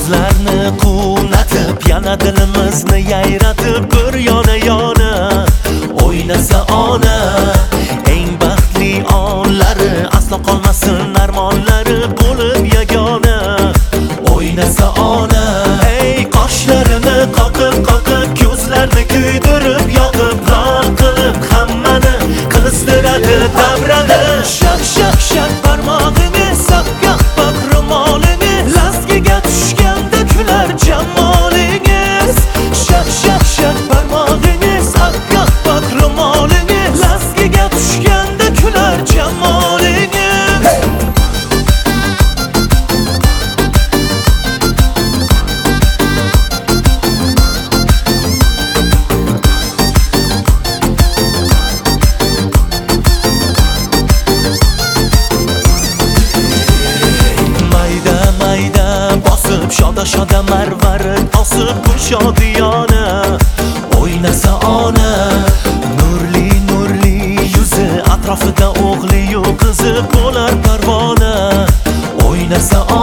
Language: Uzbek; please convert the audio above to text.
Ko'zlarni quvnatib, yana dilimizni yayratib, bir yona o'ynasa ona. Eng baxtli onlari, aslo qolmasin armonlari bo'lib yagona. O'ynasa ona. Ey qoshlarini qoqib, ko'zlarni kuydirib, yoqib, lol qilib, hammani qizdiradi davrani. Shak shak shak barmog'ini sapgaq bak ro'molini, lasgiga tushganda kular jamolingiz. Shak shak shak barmog'ini sapgaq bak ro'molini, lasgiga tushganda kular jamolingiz. Shoda marvarid osib bu shodiyona. O'ynasa ona. Nurli yuzi, atrofida o'g'li yu qizi bo'lar parvona. O'ynasa ona.